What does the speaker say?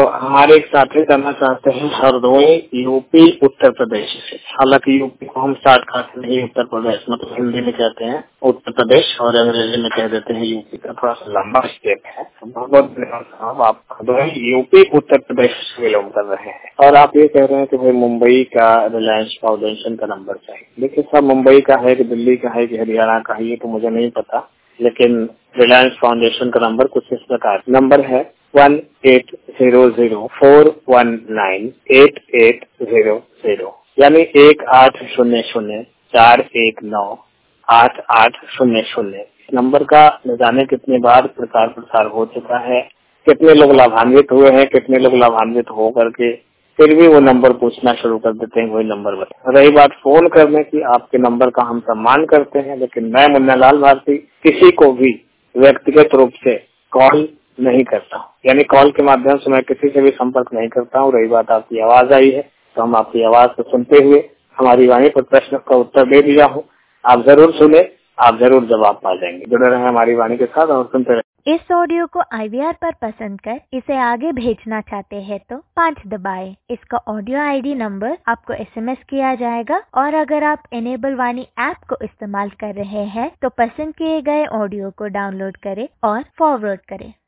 हमारे एक साथी करना चाहते हैं हरदोई यूपी उत्तर प्रदेश से। हालांकि यूपी को हम स्टार्ट करते नहीं, उत्तर प्रदेश मतलब हिंदी में कहते हैं उत्तर प्रदेश और अंग्रेजी में कह देते हैं यूपी का थोड़ा सा लंबा स्टेप है। बहुत बहुत धन्यवाद साहब, आप हरदोई यूपी उत्तर प्रदेश से बिलोंग कर रहे हैं और आप ये कह रहे हैं कि भाई मुंबई का रिलायंस फाउंडेशन का नंबर चाहिए। देखिए साहब, मुंबई का है कि दिल्ली का है कि हरियाणा का है ये तो मुझे नहीं पता, लेकिन रिलायंस फाउंडेशन का नंबर कुछ इस प्रकार नंबर है 1800419880 यानी 1800419880। इस नंबर का न जाने कितनी बार प्रचार प्रसार हो चुका है, कितने लोग लाभान्वित हुए हैं, कितने लोग लाभान्वित हो करके फिर भी वो नंबर पूछना शुरू कर देते हैं, वही नंबर बता। रही बात फोन करने की, आपके नंबर का हम सम्मान करते हैं, लेकिन मैं मुन्ना लाल भारती किसी को भी व्यक्तिगत रूप से कॉल नहीं करता हूँ, यानी कॉल के माध्यम से मैं किसी से भी संपर्क नहीं करता हूँ। रही बात आपकी आवाज आई है तो हम आपकी आवाज को सुनते हुए हमारी वाणी पर प्रश्न का उत्तर दे दिया हूँ। आप जरूर सुने, आप जरूर जवाब पा जाएंगे। जुड़े रहे हमारी वाणी के साथ और सुनते रहे। इस ऑडियो को IVR पर पसंद कर इसे आगे भेजना चाहते हैं तो 5 दबाएं। इसका ऑडियो ID नंबर आपको SMS किया जाएगा और अगर आप इनेबल वाणी ऐप को इस्तेमाल कर रहे हैं तो पसंद किए गए ऑडियो को डाउनलोड करें और फॉरवर्ड करें।